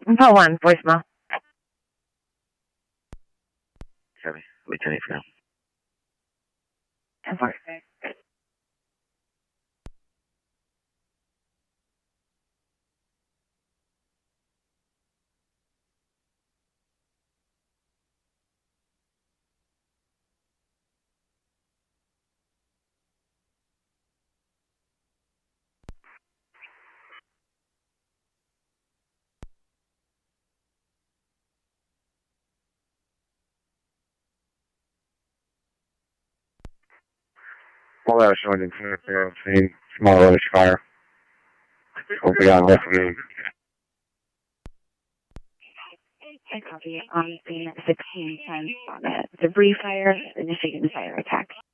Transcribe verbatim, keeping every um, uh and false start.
Call one, voicemail. Sorry, Lieutenant for now. And four. Well, that was showing in the scene. Small reddish fire. Hope we got left of me. I copy on the sixteen ten on a debris fire, initiating the fire attack.